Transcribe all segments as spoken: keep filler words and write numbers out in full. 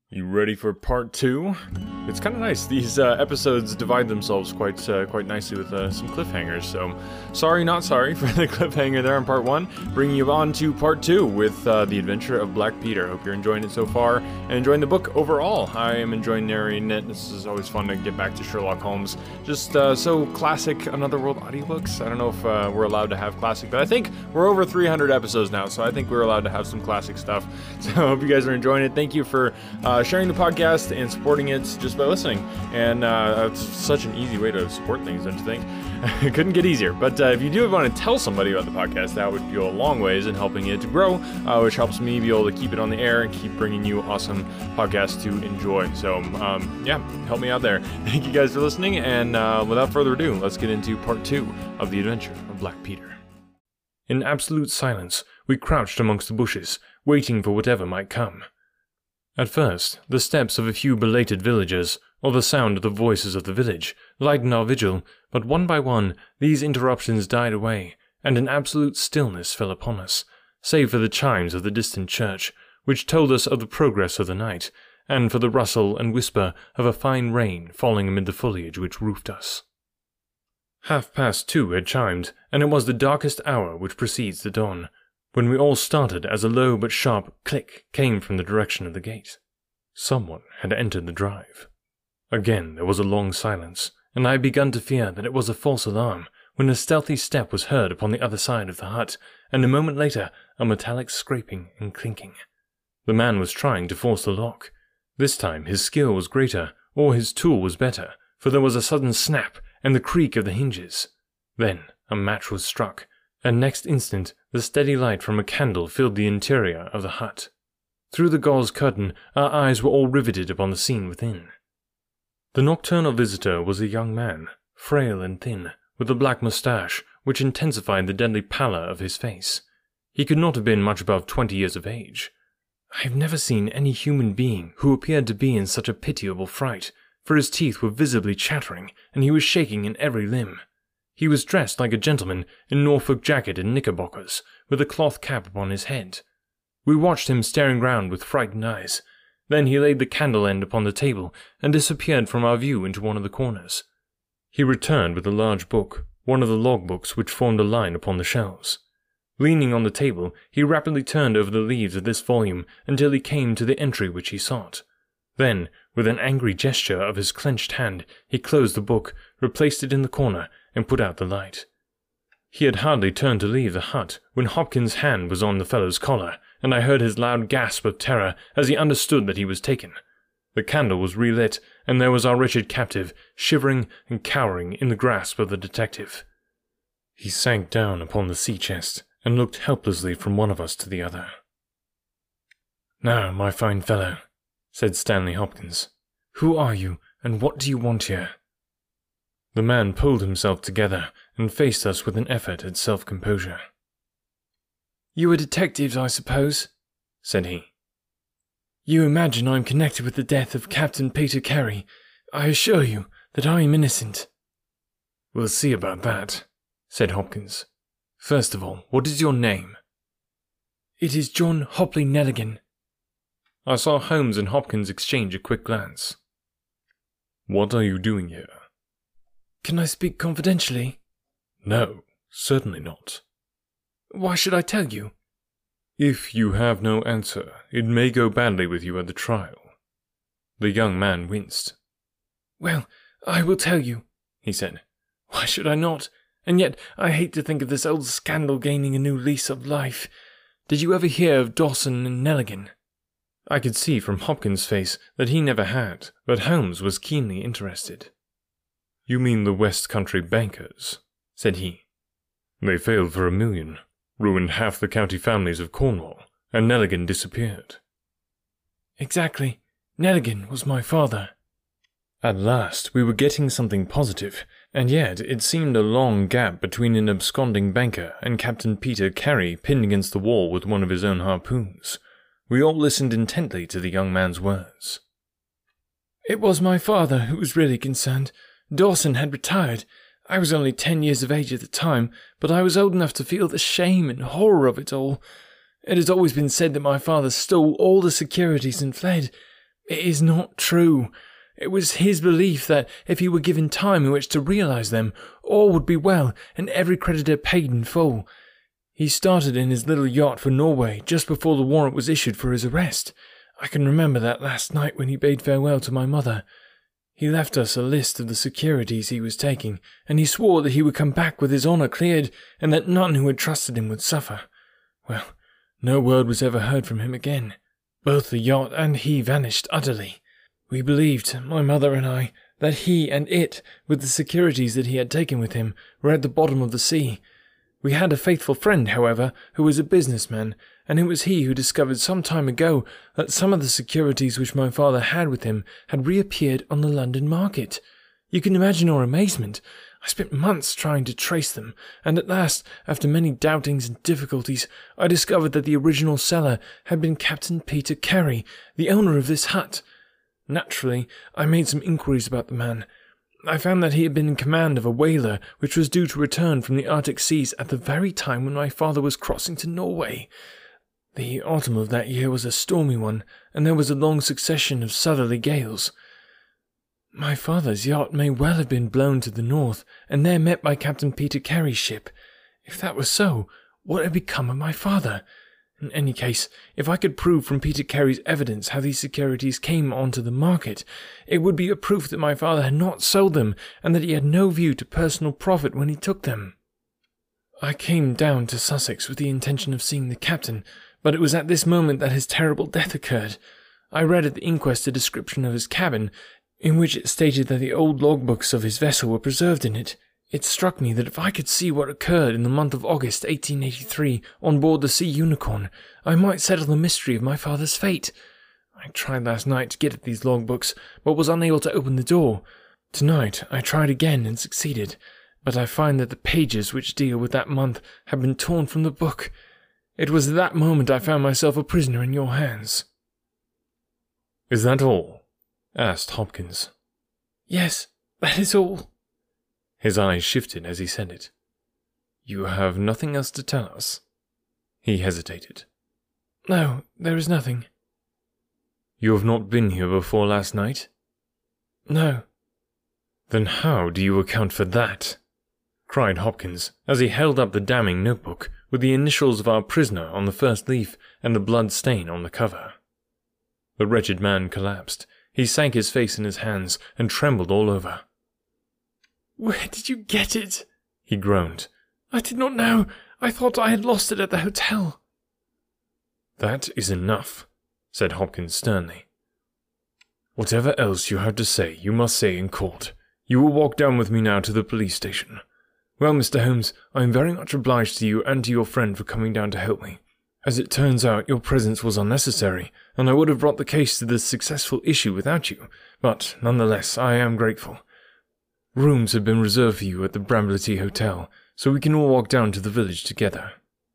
You ready for part two? It's kind of nice. These uh, episodes divide themselves quite uh, quite nicely with uh, some cliffhangers, so sorry not sorry for the cliffhanger there in part one, bringing you on to part two with uh, The Adventure of Black Peter. Hope you're enjoying it so far and enjoying the book overall. I am enjoying narrating it. This is always fun to get back to Sherlock Holmes. Just uh, so classic Another World audiobooks. I don't know if uh, we're allowed to have classic, but I think we're over three hundred episodes now, so I think we're allowed to have some classic stuff. So I hope you guys are enjoying it. Thank you for uh, sharing the podcast and supporting it just by listening. And uh, it's such an easy way to support things, don't you think? It couldn't get easier. But uh, if you do want to tell somebody about the podcast, that would go a long ways in helping it to grow, uh, which helps me be able to keep it on the air and keep bringing you awesome podcasts to enjoy. So, um, yeah, help me out there. Thank you guys for listening. And uh, without further ado, let's get into part two of The Adventure of Black Peter. In absolute silence, we crouched amongst the bushes, waiting for whatever might come. At first, the steps of a few belated villagers, or the sound of the voices of the village, lightened our vigil, but one by one these interruptions died away, and an absolute stillness fell upon us, save for the chimes of the distant church, which told us of the progress of the night, and for the rustle and whisper of a fine rain falling amid the foliage which roofed us. Half past two had chimed, and it was the darkest hour which precedes the dawn, when we all started as a low but sharp click came from the direction of the gate. Someone had entered the drive. Again there was a long silence, and I had begun to fear that it was a false alarm, when a stealthy step was heard upon the other side of the hut, and a moment later a metallic scraping and clinking. The man was trying to force the lock. This time his skill was greater, or his tool was better, for there was a sudden snap and the creak of the hinges. Then a match was struck, and next instant the steady light from a candle filled the interior of the hut. Through the gauze curtain our eyes were all riveted upon the scene within. The nocturnal visitor was a young man, frail and thin, with a black moustache which intensified the deadly pallor of his face. He could not have been much above twenty years of age. I have never seen any human being who appeared to be in such a pitiable fright, for his teeth were visibly chattering, and he was shaking in every limb. He was dressed like a gentleman in Norfolk jacket and knickerbockers, with a cloth cap upon his head. We watched him staring round with frightened eyes. Then he laid the candle end upon the table and disappeared from our view into one of the corners. He returned with a large book, one of the logbooks which formed a line upon the shelves. Leaning on the table, he rapidly turned over the leaves of this volume until he came to the entry which he sought. Then, with an angry gesture of his clenched hand, he closed the book, replaced it in the corner, and put out the light. He had hardly turned to leave the hut when Hopkins' hand was on the fellow's collar, and I heard his loud gasp of terror as he understood that he was taken. The candle was relit, and there was our wretched captive, shivering and cowering in the grasp of the detective. He sank down upon the sea-chest and looked helplessly from one of us to the other. "Now, my fine fellow," said Stanley Hopkins, "who are you, and what do you want here?" The man pulled himself together and faced us with an effort at self-composure. "You are detectives, I suppose," said he. "You imagine I am connected with the death of Captain Peter Carey. I assure you that I am innocent." "We'll see about that," said Hopkins. "First of all, what is your name?" "It is John Hopley Nelligan." I saw Holmes and Hopkins exchange a quick glance. "What are you doing here?" "Can I speak confidentially?" "No, certainly not." "Why should I tell you?" "If you have no answer, it may go badly with you at the trial." The young man winced. "Well, I will tell you," he said. "Why should I not? And yet I hate to think of this old scandal gaining a new lease of life. Did you ever hear of Dawson and Nelligan?" I could see from Hopkins' face that he never had, but Holmes was keenly interested. "You mean the West Country bankers?" said he. "They failed for a million, ruined half the county families of Cornwall, and Nelligan disappeared." "Exactly. Nelligan was my father." At last we were getting something positive, and yet it seemed a long gap between an absconding banker and Captain Peter Carey pinned against the wall with one of his own harpoons. We all listened intently to the young man's words. "It was my father who was really concerned. Dawson had retired. I was only ten years of age at the time, but I was old enough to feel the shame and horror of it all. It has always been said that my father stole all the securities and fled. It is not true. It was his belief that if he were given time in which to realise them, all would be well and every creditor paid in full. He started in his little yacht for Norway just before the warrant was issued for his arrest. I can remember that last night when he bade farewell to my mother. He left us a list of the securities he was taking, and he swore that he would come back with his honour cleared, and that none who had trusted him would suffer. Well, no word was ever heard from him again. Both the yacht and he vanished utterly. We believed, my mother and I, that he and it, with the securities that he had taken with him, were at the bottom of the sea. We had a faithful friend, however, who was a businessman, and it was he who discovered some time ago that some of the securities which my father had with him had reappeared on the London market. You can imagine our amazement. I spent months trying to trace them, and at last, after many doubtings and difficulties, I discovered that the original seller had been Captain Peter Carey, the owner of this hut. Naturally, I made some inquiries about the man. I found that he had been in command of a whaler which was due to return from the Arctic seas at the very time when my father was crossing to Norway. The autumn of that year was a stormy one, and there was a long succession of southerly gales. My father's yacht may well have been blown to the north, and there met by Captain Peter Carey's ship. If that was so, what had become of my father? In any case, if I could prove from Peter Carey's evidence how these securities came onto the market, it would be a proof that my father had not sold them, and that he had no view to personal profit when he took them. I came down to Sussex with the intention of seeing the captain, but it was at this moment that his terrible death occurred. I read at the inquest a description of his cabin, in which it stated that the old logbooks of his vessel were preserved in it. It struck me that if I could see what occurred in the month of August eighteen eighty-three on board the Sea Unicorn, I might settle the mystery of my father's fate. I tried last night to get at these logbooks, but was unable to open the door. Tonight I tried again and succeeded, but I find that the pages which deal with that month have been torn from the book. It was at that moment I found myself a prisoner in your hands." "Is that all?" asked Hopkins. "Yes, that is all." His eyes shifted as he said it. "You have nothing else to tell us?" He hesitated. "No, there is nothing." "You have not been here before last night?" "No." "Then how do you account for that?" cried Hopkins, as he held up the damning notebook with the initials of our prisoner on the first leaf and the blood stain on the cover. The wretched man collapsed. He sank his face in his hands and trembled all over. "Where did you get it?" he groaned. "I did not know. I thought I had lost it at the hotel." "That is enough," said Hopkins sternly. "Whatever else you have to say, you must say in court. You will walk down with me now to the police station. Well, Mister Holmes, I am very much obliged to you and to your friend for coming down to help me. As it turns out, your presence was unnecessary, and I would have brought the case to this successful issue without you, but nonetheless I am grateful. Rooms have been reserved for you at the Bramblety Hotel, so we can all walk down to the village together."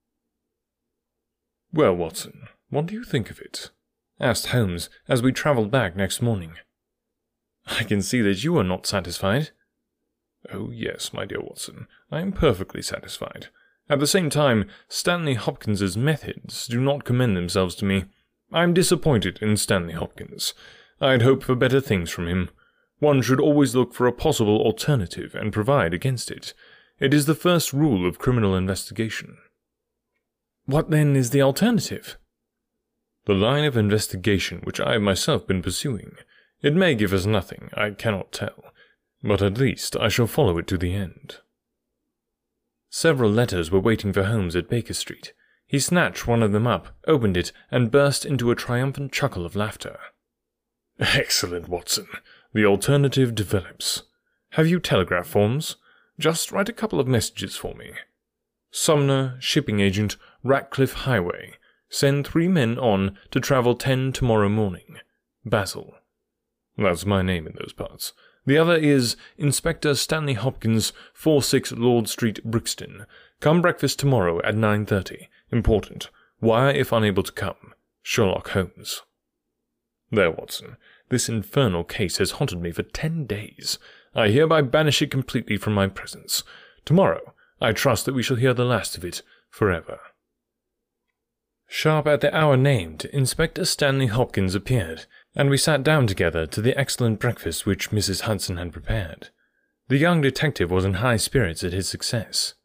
"Well, Watson, what do you think of it?" asked Holmes as we travelled back next morning. "I can see that you are not satisfied." "Oh, yes, my dear Watson, I am perfectly satisfied. At the same time, Stanley Hopkins's methods do not commend themselves to me. I am disappointed in Stanley Hopkins. I had hoped for better things from him. One should always look for a possible alternative and provide against it. It is the first rule of criminal investigation." "What, then, is the alternative?" "The line of investigation which I have myself been pursuing. It may give us nothing, I cannot tell, but at least I shall follow it to the end." Several letters were waiting for Holmes at Baker Street. He snatched one of them up, opened it, and burst into a triumphant chuckle of laughter. "Excellent, Watson. The alternative develops. Have you telegraph forms? Just write a couple of messages for me. Sumner, shipping agent, Ratcliffe Highway. Send three men on to travel ten tomorrow morning. Basil. That's my name in those parts. The other is Inspector Stanley Hopkins, forty-six Lord Street, Brixton. Come breakfast tomorrow at nine thirty. Important. Wire if unable to come. Sherlock Holmes." There, Watson. This infernal case has haunted me for ten days. I hereby banish it completely from my presence. Tomorrow, I trust that we shall hear the last of it forever. Sharp at the hour named, Inspector Stanley Hopkins appeared. and we sat down together to the excellent breakfast which Missus Hudson had prepared. The young detective was in high spirits at his success.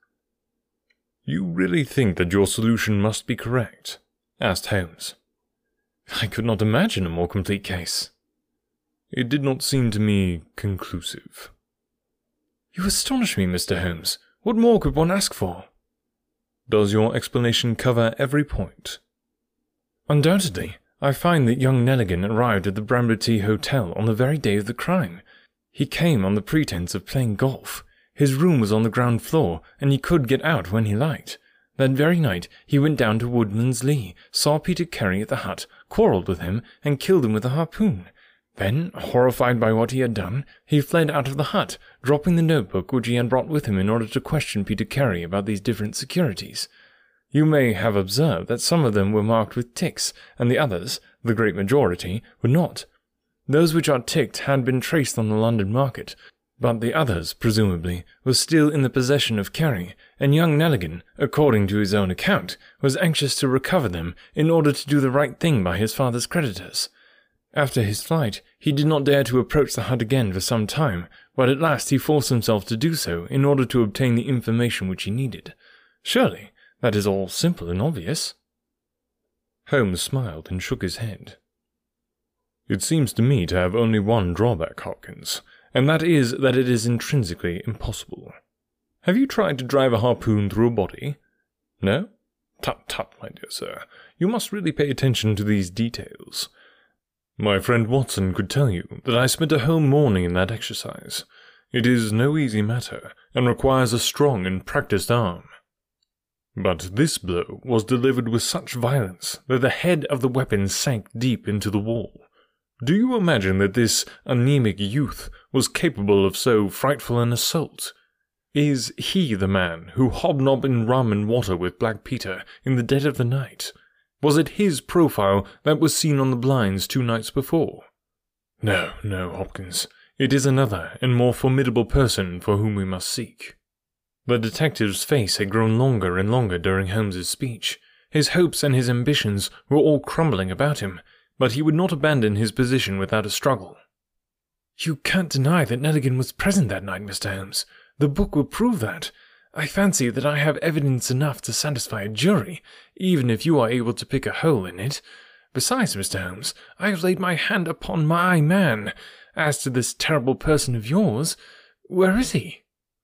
"You really think that your solution must be correct?" asked Holmes. "I could not imagine a more complete case." "It did not seem to me conclusive." "You astonish me, Mister Holmes. What more could one ask for?" "Does your explanation cover every point?" "Undoubtedly. I find that young Nelligan arrived at the Brambletea Hotel on the very day of the crime. He came on the pretense of playing golf. His room was on the ground floor, and he could get out when he liked. That very night he went down to Woodman's Lee, saw Peter Carey at the hut, quarrelled with him, and killed him with a harpoon. Then, horrified by what he had done, he fled out of the hut, dropping the notebook which he had brought with him in order to question Peter Carey about these different securities. You may have observed that some of them were marked with ticks, and the others, the great majority, were not. Those which are ticked had been traced on the London market, but the others, presumably, were still in the possession of Carey, and young Nelligan, according to his own account, was anxious to recover them in order to do the right thing by his father's creditors. After his flight, he did not dare to approach the hut again for some time, but at last he forced himself to do so in order to obtain the information which he needed. Surely, that is all simple and obvious." Holmes smiled and shook his head. "It seems to me to have only one drawback, Hopkins, and that is that it is intrinsically impossible. Have you tried to drive a harpoon through a body? No? Tut tut, my dear sir, you must really pay attention to these details. My friend Watson could tell you that I spent a whole morning in that exercise. It is no easy matter, and requires a strong and practised arm. But this blow was delivered with such violence that the head of the weapon sank deep into the wall. Do you imagine that this anemic youth was capable of so frightful an assault? Is he the man who hobnobbed in rum and water with Black Peter in the dead of the night? Was it his profile that was seen on the blinds two nights before? No, no, Hopkins. It is another and more formidable person for whom we must seek." The detective's face had grown longer and longer during Holmes's speech. His hopes and his ambitions were all crumbling about him, but he would not abandon his position without a struggle. "You can't deny that Nelligan was present that night, Mister Holmes. The book will prove that. I fancy that I have evidence enough to satisfy a jury, even if you are able to pick a hole in it. Besides, Mister Holmes, I have laid my hand upon my man. As to this terrible person of yours, where is he?"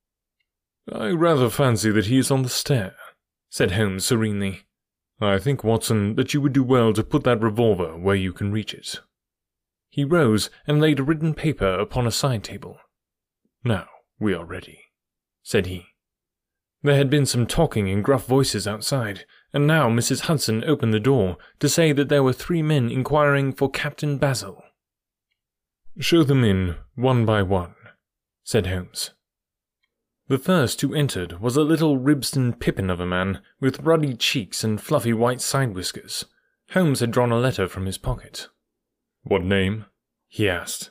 "I rather fancy that he is on the stair," said Holmes serenely. "I think, Watson, that you would do well to put that revolver where you can reach it." He rose and laid a written paper upon a side table. "Now we are ready," said he. There had been some talking in gruff voices outside, and now Missus Hudson opened the door to say that there were three men inquiring for Captain Basil. "Show them in, one by one," said Holmes. The first who entered was a little Ribston Pippin of a man, with ruddy cheeks and fluffy white side whiskers. Holmes had drawn a letter from his pocket. "What name?" he asked.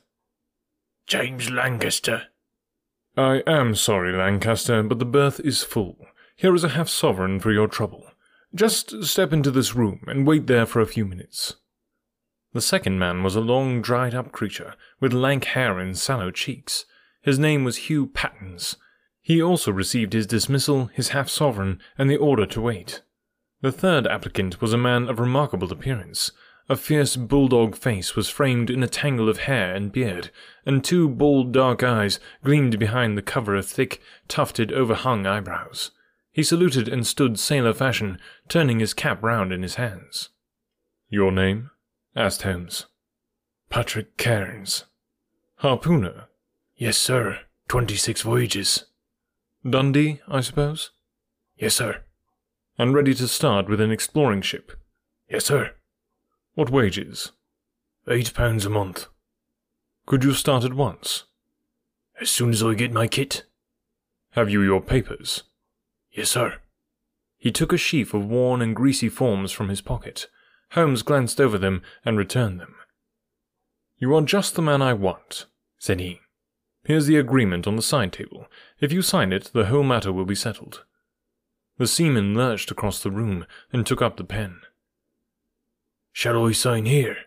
"James Lancaster." "I am sorry, Lancaster, but the berth is full. Here is a half-sovereign for your trouble. Just step into this room and wait there for a few minutes." The second man was a long, dried-up creature, with lank hair and sallow cheeks. His name was Hugh Pattens. He also received his dismissal, his half-sovereign, and the order to wait. The third applicant was a man of remarkable appearance. A fierce bulldog face was framed in a tangle of hair and beard, and two bold dark eyes gleamed behind the cover of thick, tufted, overhung eyebrows. He saluted and stood sailor fashion, turning his cap round in his hands. "Your name?" asked Holmes. "Patrick Cairns." "Harpooner?" "Yes, sir. Twenty-six voyages." "Dundee, I suppose?" "Yes, sir." "And ready to start with an exploring ship?" "Yes, sir." "What wages?" Eight pounds a month." "Could you start at once?" "As soon as I get my kit." "Have you your papers?" "Yes, sir." He took a sheaf of worn and greasy forms from his pocket. Holmes glanced over them and returned them. "You are just the man I want," said he. "Here's the agreement on the side table. If you sign it, the whole matter will be settled." The seaman lurched across the room and took up the pen. "Shall I sign here?"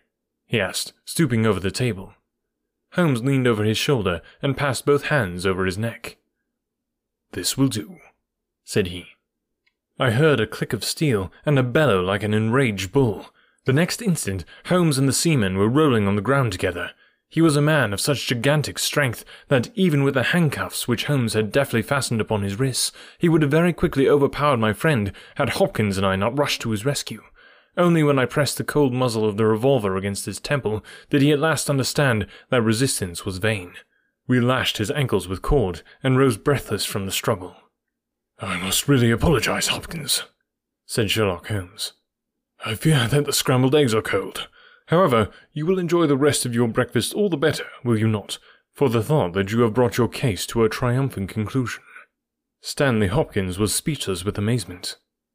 he asked, stooping over the table. Holmes leaned over his shoulder and passed both hands over his neck. "This will do," said he. I heard a click of steel and a bellow like an enraged bull. The next instant, Holmes and the seaman were rolling on the ground together. He was a man of such gigantic strength that even with the handcuffs which Holmes had deftly fastened upon his wrists, he would have very quickly overpowered my friend had Hopkins and I not rushed to his rescue. Only when I pressed the cold muzzle of the revolver against his temple did he at last understand that resistance was vain. We lashed his ankles with cord and rose breathless from the struggle. "I must really apologize, Hopkins," said Sherlock Holmes. "I fear that the scrambled eggs are cold. However, you will enjoy the rest of your breakfast all the better, will you not, for the thought that you have brought your case to a triumphant conclusion?" Stanley Hopkins was speechless with amazement.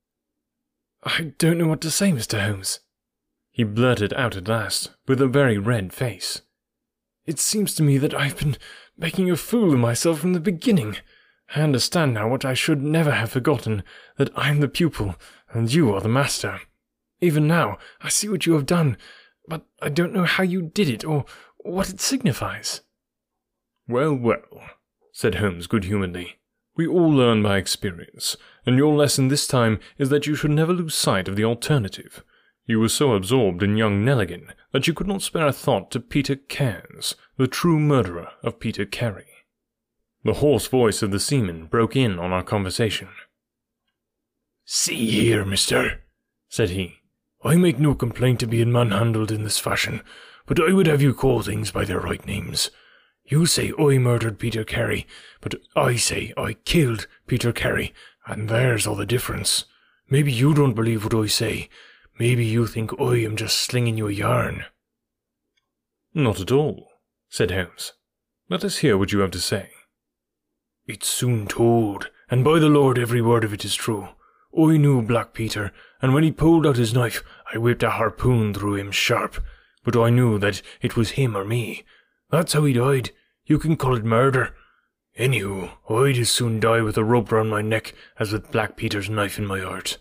"I don't know what to say, Mister Holmes," he blurted out at last, with a very red face. "It seems to me that I've been making a fool of myself from the beginning. I understand now what I should never have forgotten, that I am the pupil, and you are the master. Even now, I see what you have done, but I don't know how you did it, or what it signifies." "Well, well," said Holmes good-humouredly, "we all learn by experience, and your lesson this time is that you should never lose sight of the alternative. You were so absorbed in young Nelligan that you could not spare a thought to Peter Cairns, the true murderer of Peter Carey." The hoarse voice of the seaman broke in on our conversation. "See here, mister," said he. "I make no complaint to being manhandled in this fashion, but I would have you call things by their right names. You say I murdered Peter Carey, but I say I killed Peter Carey, and there's all the difference. Maybe you don't believe what I say. Maybe you think I am just slinging you a yarn." "Not at all," said Holmes. "Let us hear what you have to say." "It's soon told, and by the Lord every word of it is true. I knew Black Peter, and when he pulled out his knife, I whipped a harpoon through him sharp, but I knew that it was him or me. That's how he died. You can call it murder. Anywho, I'd as soon die with a rope round my neck as with Black Peter's knife in my heart."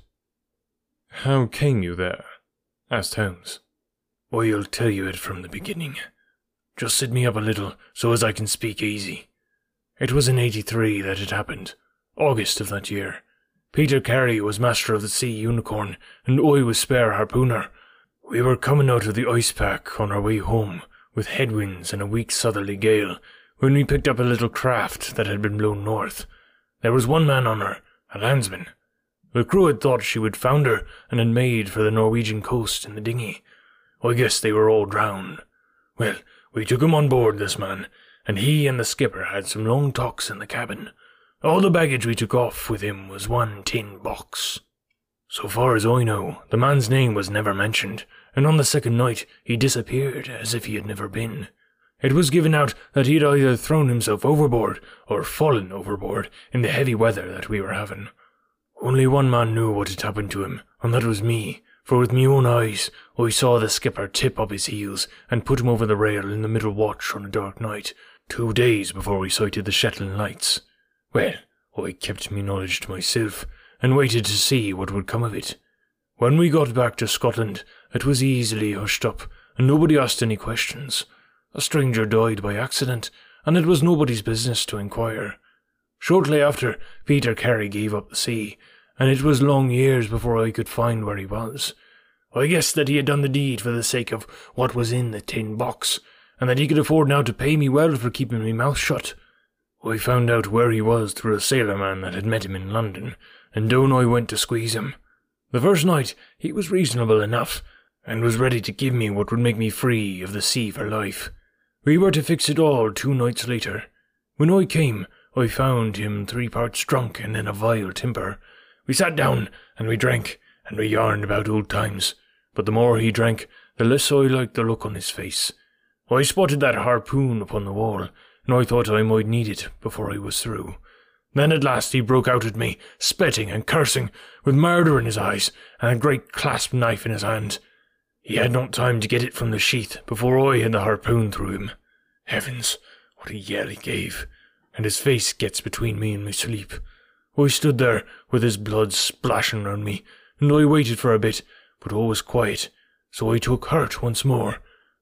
"How came you there?" asked Holmes. "I'll tell you it from the beginning. Just sit me up a little, so as I can speak easy. It was in eighty-three that it happened, August of that year. Peter Carey was master of the Sea Unicorn, and I was spare harpooner. We were coming out of the ice pack on our way home, with headwinds and a weak southerly gale, when we picked up a little craft that had been blown north. There was one man on her, a landsman. The crew had thought she would founder, and had made for the Norwegian coast in the dinghy. I guess they were all drowned. Well, we took him on board, this man, and he and the skipper had some long talks in the cabin. All the baggage we took off with him was one tin box. So far as I know, the man's name was never mentioned, and on the second night he disappeared as if he had never been. It was given out that he had either thrown himself overboard or fallen overboard in the heavy weather that we were having. Only one man knew what had happened to him, and that was me, for with my own eyes I saw the skipper tip up his heels and put him over the rail in the middle watch on a dark night, two days before we sighted the Shetland lights. Well, I kept me knowledge to myself, and waited to see what would come of it. When we got back to Scotland, it was easily hushed up, and nobody asked any questions. A stranger died by accident, and it was nobody's business to inquire. Shortly after, Peter Carey gave up the sea, and it was long years before I could find where he was. I guessed that he had done the deed for the sake of what was in the tin box, and that he could afford now to pay me well for keeping my mouth shut. I found out where he was through a sailor-man that had met him in London, and down I went to squeeze him. The first night he was reasonable enough, and was ready to give me what would make me free of the sea for life. We were to fix it all two nights later. When I came, I found him three parts drunk and in a vile temper. We sat down, and we drank, and we yarned about old times, but the more he drank, the less I liked the look on his face. I spotted that harpoon upon the wall, and I thought I might need it before I was through. Then at last he broke out at me, spitting and cursing, with murder in his eyes, and a great clasp knife in his hand. He had not time to get it from the sheath before I had the harpoon through him. Heavens, what a yell he gave, and his face gets between me and my sleep. I stood there, with his blood splashing round me, and I waited for a bit, but all was quiet, so I took heart once more.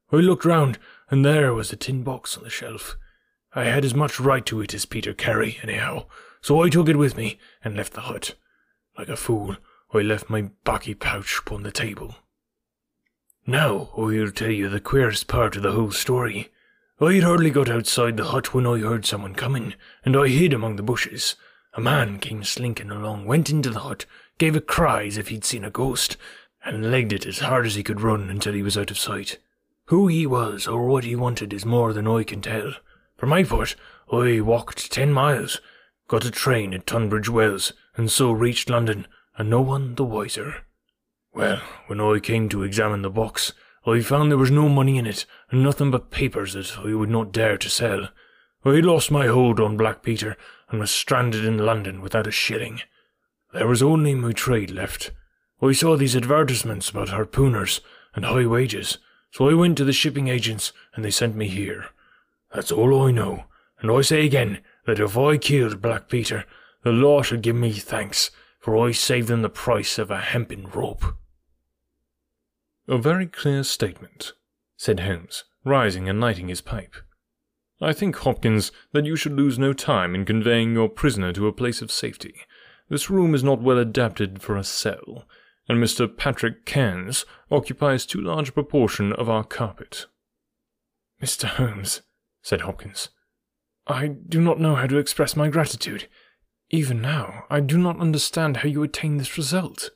I looked round, and there was the tin box on the shelf. I had as much right to it as Peter Carey, anyhow, so I took it with me and left the hut. Like a fool, I left my baccy pouch upon the table. Now I'll tell you the queerest part of the whole story. I had hardly got outside the hut when I heard someone coming, and I hid among the bushes. A man came slinking along, went into the hut, gave a cry as if he'd seen a ghost, and legged it as hard as he could run until he was out of sight. Who he was or what he wanted is more than I can tell. For my part, I walked ten miles, got a train at Tunbridge Wells, and so reached London, and no one the wiser. Well, when I came to examine the box, I found there was no money in it, and nothing but papers that I would not dare to sell. I had lost my hold on Black Peter, and was stranded in London without a shilling. There was only my trade left. I saw these advertisements about harpooners and high wages, so I went to the shipping agents, and they sent me here. That's all I know, and I say again that if I killed Black Peter, the law should give me thanks, for I saved them the price of a hempen rope. A very clear statement, said Holmes, rising and lighting his pipe. I think, Hopkins, that you should lose no time in conveying your prisoner to a place of safety. This room is not well adapted for a cell, and Mister Patrick Cairns occupies too large a proportion of our carpet. Mister Holmes, said Hopkins, I do not know how to express my gratitude. Even now, I do not understand how you attained this result.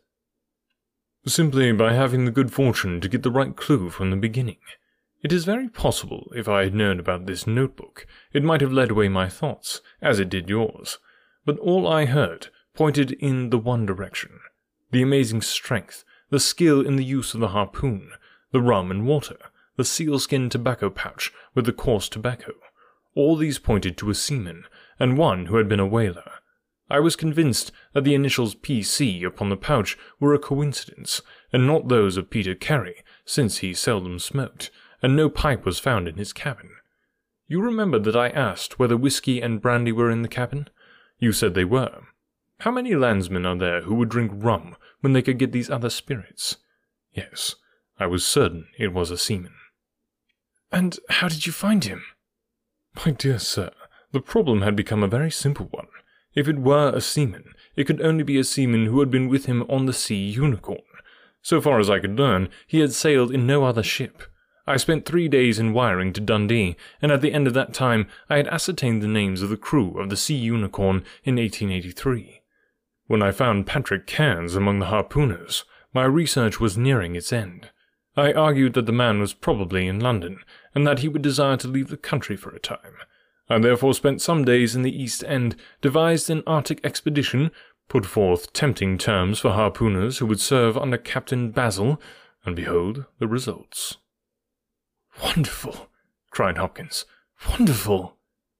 Simply by having the good fortune to get the right clue from the beginning. It is very possible, if I had known about this notebook, it might have led away my thoughts, as it did yours. But all I heard pointed in the one direction. The amazing strength, the skill in the use of the harpoon, the rum and water, the sealskin tobacco pouch with the coarse tobacco. All these pointed to a seaman, and one who had been a whaler. I was convinced that the initials P C upon the pouch were a coincidence, and not those of Peter Carey, since he seldom smoked, and no pipe was found in his cabin. You remember that I asked whether whiskey and brandy were in the cabin? You said they were. How many landsmen are there who would drink rum when they could get these other spirits? Yes, I was certain it was a seaman. And how did you find him? My dear sir, the problem had become a very simple one. If it were a seaman, it could only be a seaman who had been with him on the Sea Unicorn. So far as I could learn, he had sailed in no other ship. I spent three days in wiring to Dundee, and at the end of that time I had ascertained the names of the crew of the Sea Unicorn in eighteen eighty-three. When I found Patrick Cairns among the harpooners, my research was nearing its end. I argued that the man was probably in London, and that he would desire to leave the country for a time. I therefore spent some days in the East End, devised an Arctic expedition, put forth tempting terms for harpooners who would serve under Captain Basil, and behold the results. Wonderful, cried Hopkins. Wonderful.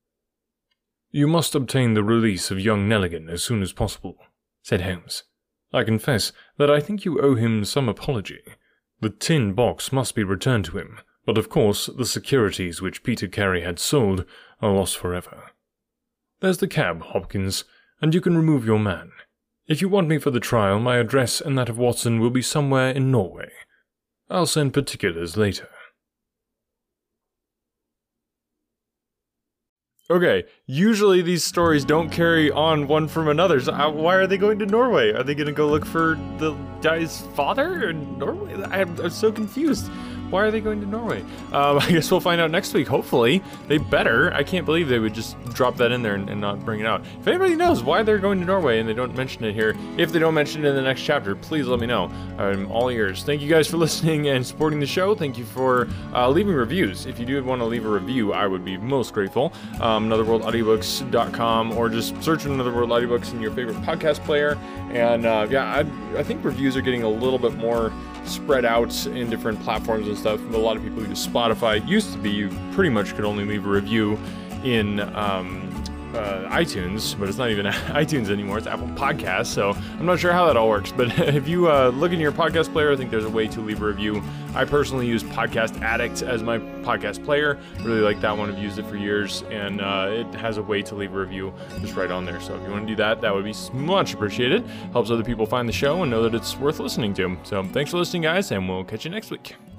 You must obtain the release of young Nelligan as soon as possible, said Holmes. I confess that I think you owe him some apology. The tin box must be returned to him, but of course the securities which Peter Carey had sold are lost forever. There's the cab, Hopkins, and you can remove your man. If you want me for the trial, my address and that of Watson will be somewhere in Norway. I'll send particulars later. Okay, usually these stories don't carry on one from another, so uh, why are they going to Norway? Are they going to go look for the guy's father in Norway? I'm, I'm so confused. Why are they going to Norway? Um, I guess we'll find out next week, hopefully. They better. I can't believe they would just drop that in there and, and not bring it out. If anybody knows why they're going to Norway and they don't mention it here, if they don't mention it in the next chapter, please let me know. I'm all ears. Thank you guys for listening and supporting the show. Thank you for uh, leaving reviews. If you do want to leave a review, I would be most grateful. Um, another world audiobooks dot com, or just search Another World Audiobooks in your favorite podcast player. And uh, yeah, I, I think reviews are getting a little bit more spread out in different platforms and stuff. A lot of people use Spotify. It used to be you pretty much could only leave a review in um, uh, iTunes, but it's not even iTunes anymore. It's Apple Podcasts, so I'm not sure how that all works. But if you uh, look in your podcast player, I think there's a way to leave a review. I personally use Podcast Addict as my podcast player. Really like that one. I've used it for years, and uh, it has a way to leave a review just right on there. So if you want to do that, that would be much appreciated. Helps other people find the show and know that it's worth listening to. So thanks for listening, guys, and we'll catch you next week.